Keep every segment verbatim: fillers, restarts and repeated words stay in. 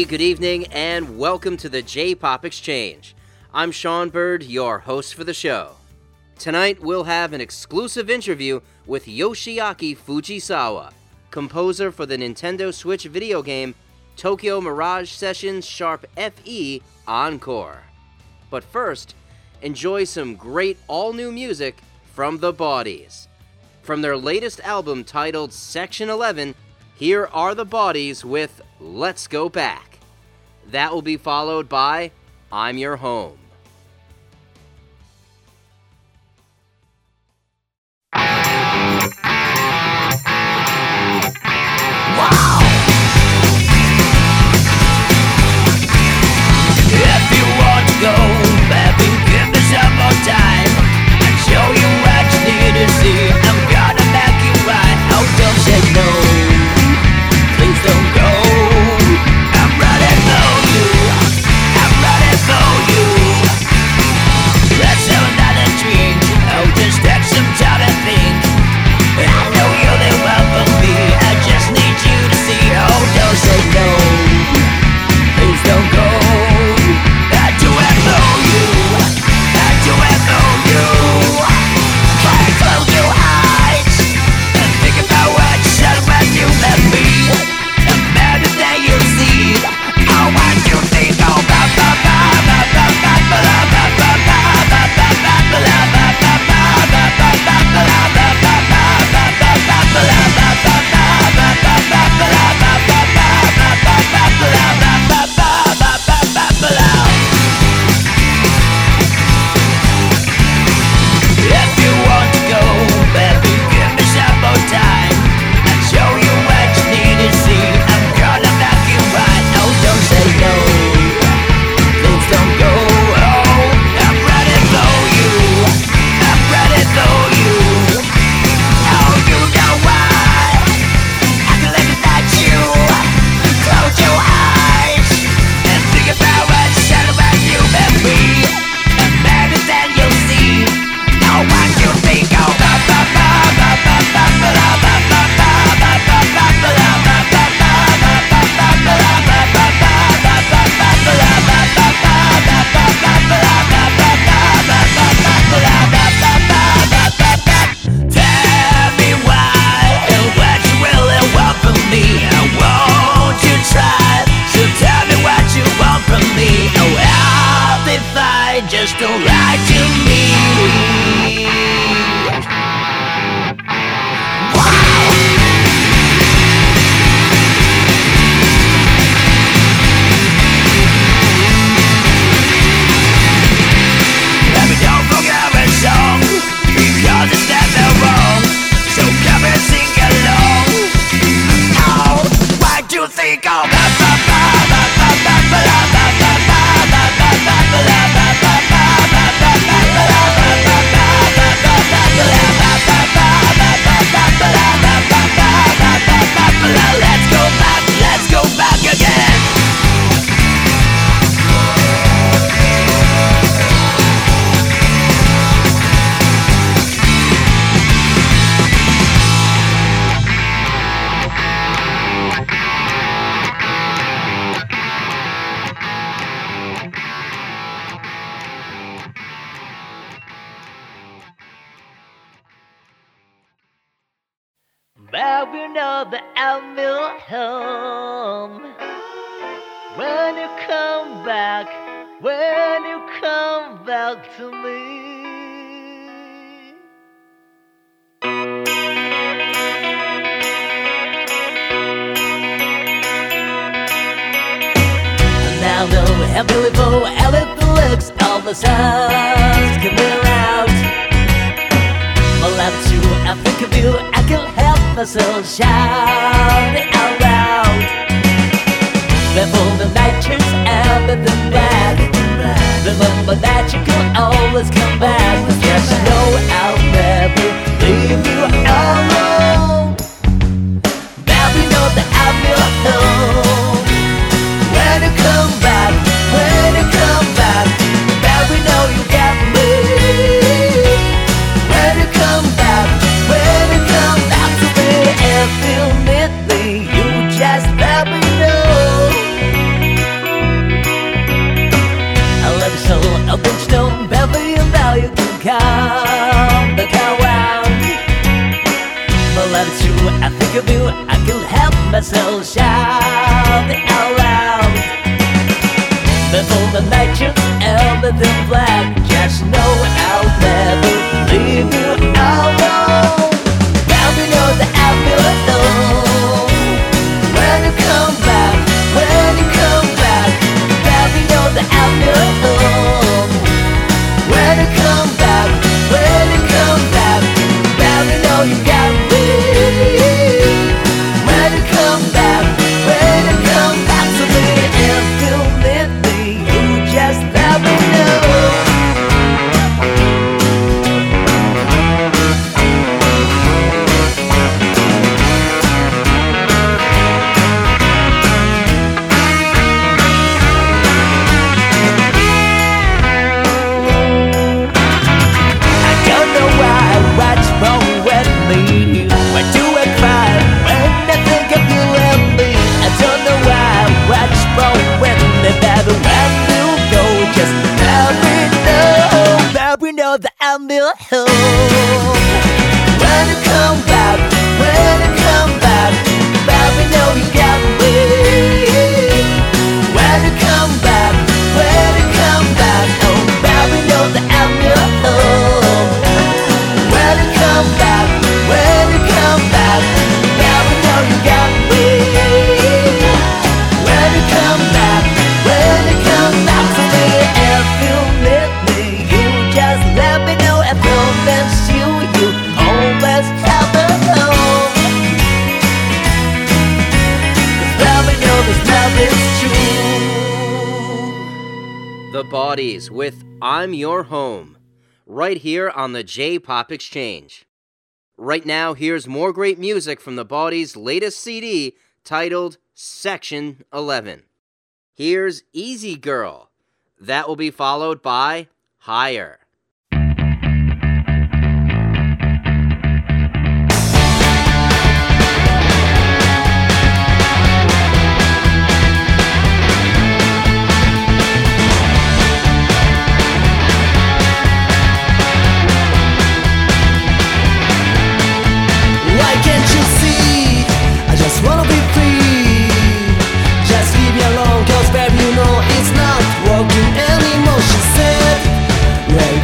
Hey, good evening, and welcome to the J-Pop Exchange. I'm Sean Bird, your host for the show. Tonight, we'll have an exclusive interview with Yoshiaki Fujisawa, composer for the Nintendo Switch video game Tokyo Mirage Sessions Sharp F E Encore. But first, enjoy some great all-new music from The Bodies. From their latest album titled Section eleven, here are The Bodies with Let's Go Back. That will be followed by I'm Your Home. Wow! If you want to go, baby, give me some more time. I'll show you what you need to see. I'm gonna make you right. Oh, don't say no. Please don't go. I'm ready for you. I'm ready for you. Let's have another drink. Oh, just take some time and think. I know you're the one for me. I just need you to see. Oh, don't say no. Please don't go. I do it for you. I do it for you. Try to close your eyes and think about what you said when you left me. About the day you see. Oh, what you think. Oh, ba ba ba ba ba ba ba ba ba ba ba ba ba ba ba ba if you want to go, baby, give me some more time. I'll show you what you need to see. I'm gonna knock you right. Oh, don't say no. Please don't go. Oh, I'm ready for you. I'm ready for you. Oh, you know why I can live without you. Close your eyes and think about what you said about you and me. And maybe then you'll see. Oh, what you think. Oh, ba ba ba ba ba ba ba ba ba ba ba ba ba ba tell me why and what you really want from me. I want you to try, so tell me what you want from me. Oh, I'll be fine, just don't lie to me. Let me don't forget my song, because it's never wrong. So come and sing along. Oh, what do you think? Oh, ba ba ba ba ba ba ba ba ba ba ba ba ba ba ba ba ba ba let's go back, let's go back again. But we know that I'm your home. When you come back, when you come back to me. Now know how beautiful everything looks. All the stars coming out. My love to you, I think of you. I can't help myself shouting out loud. Before the night turns everything black, remember that you can always come back. Yes, I know I'll never leave you alone. Baby, know that I'm your home. When you come back, when you come back, baby, know you got me. When you come back, when you come back to me, if you need me, you just let me know. think of you, I can't help myself shouting out loud. Before the night turns everything black, just know I'll never leave you alone. Now you know that I feel alone. When you come back, when you come back, now you know that I feel alone. When you come back, when you come back, now you know you got me. When you come back, when you come back to me, if you need me, you just let me know. That I'm your home. When you come back, when you come back, baby, know you got me. When you come back, when you come back, oh, baby, know that I'm your home. When you come back, when you come back, baby, know you got me. When you come back, when you come back to me, if you need me, you just let me know. I promise you, you always have a home. 'Cause let me know this love is true. The Bodies with I'm Your Home, right here on the J-Pop Exchange. Right now, here's more great music from The Bodies' latest C D titled Section eleven. Here's Easy Girl. That will be followed by Higher. Why can't you see? I just wanna be free. Just leave me alone, cause baby, you know it's not working anymore, she said. Well,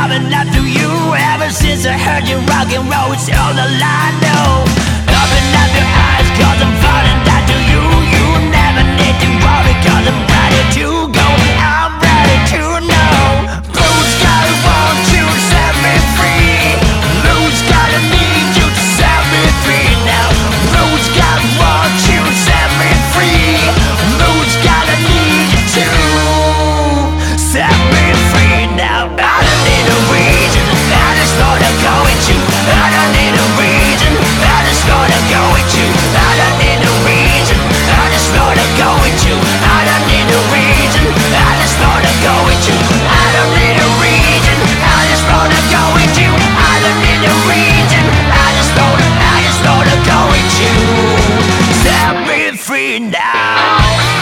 coming after you. Ever since I heard you rock and roll, it's all the I know. Open up your eyes, cause I'm falling down to you. You never need to worry, cause I'm ready to go. I'm ready to know. Blue sky won't you set me free? Blue sky need you to set me free now. Blue sky won't you set me free? Blue sky need you to set me free now. I don't need a reason, I just wanna go with you. I don't need a reason, I just wanna go with you. I don't need a reason, I just wanna go with you. I don't need a reason, I just wanna go with you. I don't need a reason, I just wanna go with you. I don't need a reason, I just wanna, I just wanna go with you. Set me free now.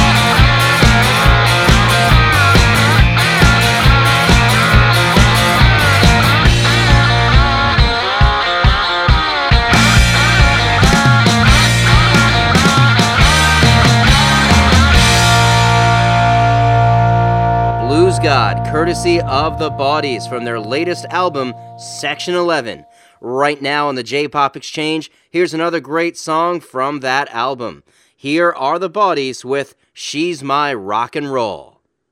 Blues God, courtesy of The Bodies from their latest album, Section eleven. Right now on the J-Pop Exchange, here's another great song from that album. Here are The Bodies with She's My Rock and Roll.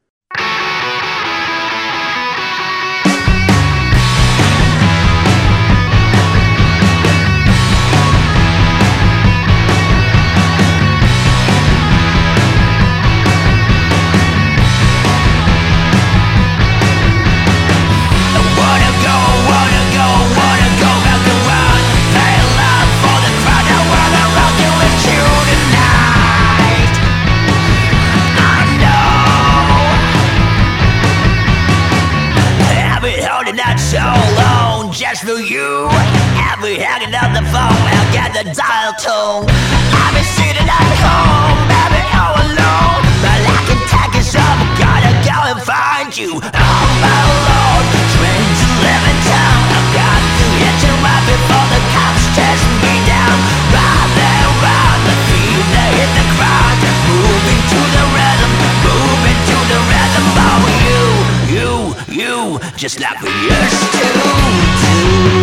So long, just for you. I'll be hanging up the phone, I'll get the dial tone. I'll be sitting at home, baby, all alone. But I can take it some, gotta go and find you. Oh my lord, train to live in town. I've got to hit you right before the cops chase me down. Right there, round the feet, they hit the ground. Moving to the rhythm, moving to the rhythm. Oh, you, you, you, just like we used to do.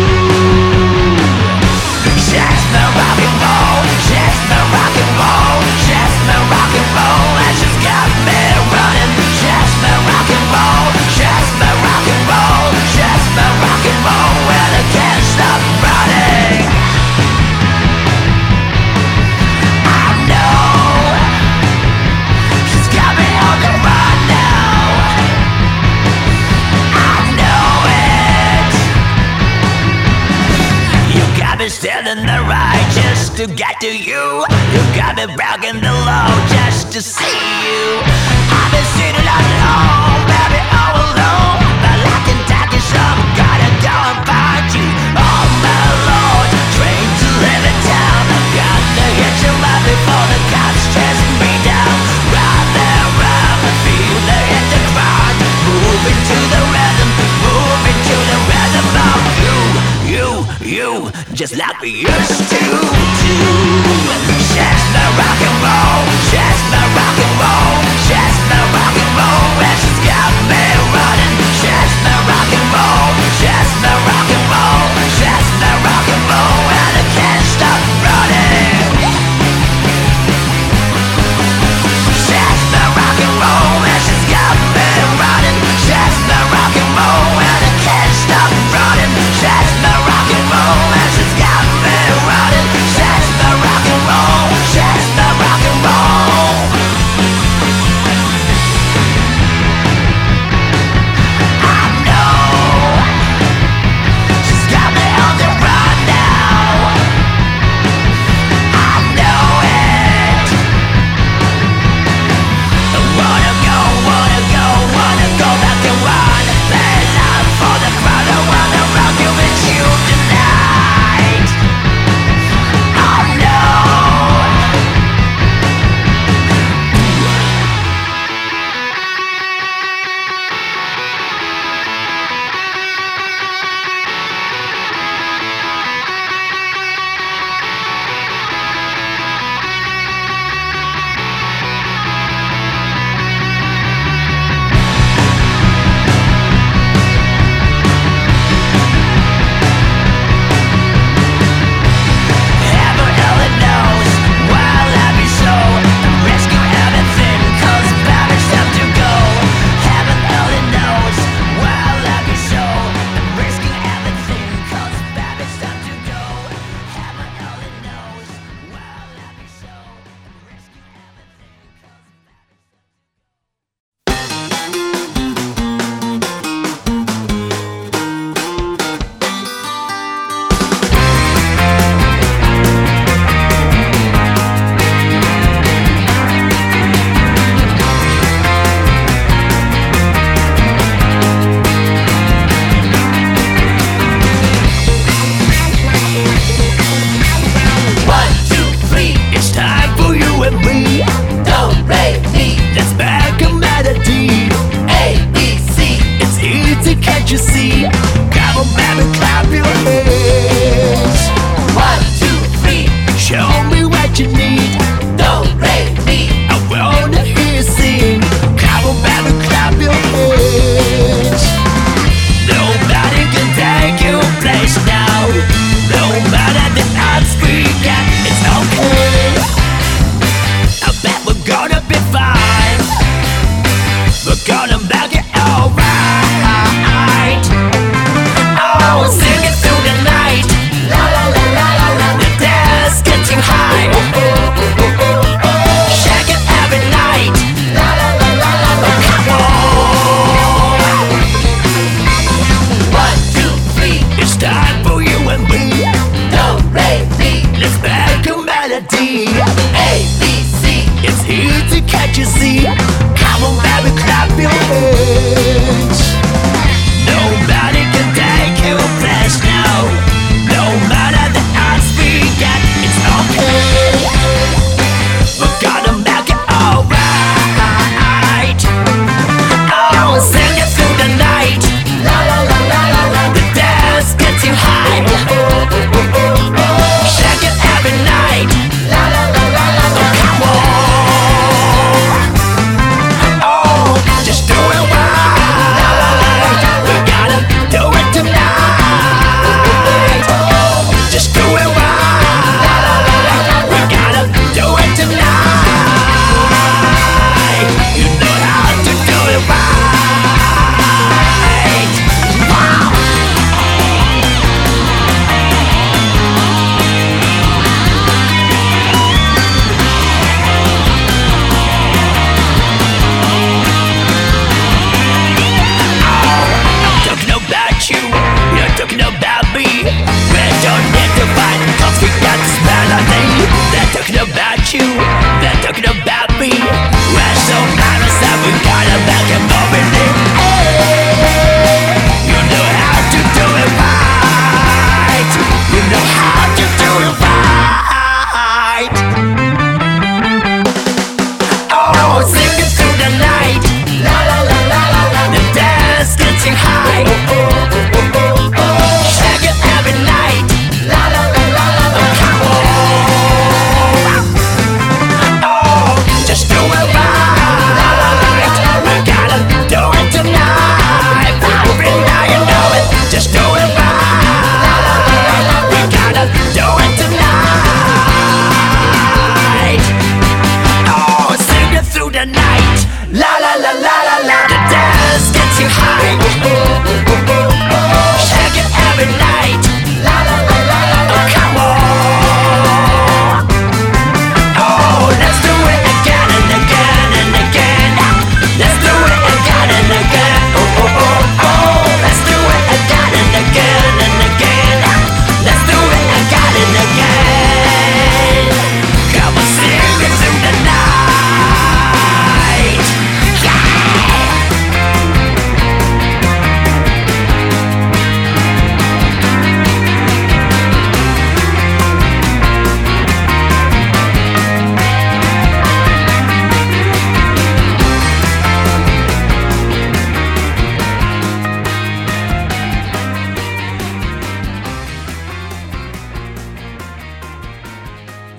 Just the rock and roll, just the rock and roll, just the rock and roll. That just got me running. Just the rock and roll, just the rock and roll, just the rock and roll. Well, I can't stop running. I know she's got me on the run now. I know it. You got me standing the right just to get to you. You got me breaking the law just to see you. I've been sitting at home, baby, all alone. But I can take you some, gotta go and find you. Oh my lord, train to live in town. I've got to hit you right before the cops chase me down. Right there, round the field, they hit the ground. Moving to the rhythm, moving to the rhythm of you, you, you, just like we used to do. Just the rock and roll, just the rock and roll, just the rock and roll. Well, she's got me running. Just the rock and roll, just the rock and roll, just the rock and roll. And I can't stop running. Just the rock and roll, and she's got me running. Just the rock and roll, and I can't stop running. Just the rock and roll, and she's got me running. Just the rock and roll, just the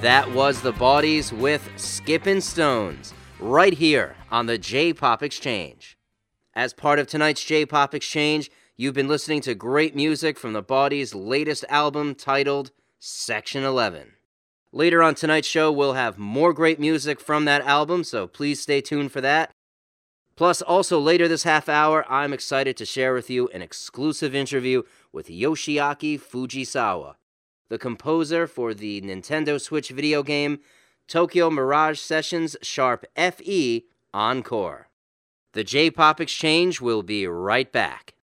That was The Bodies with Skippin' Stones, right here on the J-Pop Exchange. As part of tonight's J-Pop Exchange, you've been listening to great music from The Bodies' latest album titled Section eleven. Later on tonight's show, we'll have more great music from that album, so please stay tuned for that. Plus, also later this half hour, I'm excited to share with you an exclusive interview with Yoshiaki Fujisawa, the composer for the Nintendo Switch video game Tokyo Mirage Sessions Sharp F E Encore. The J-Pop Exchange will be right back.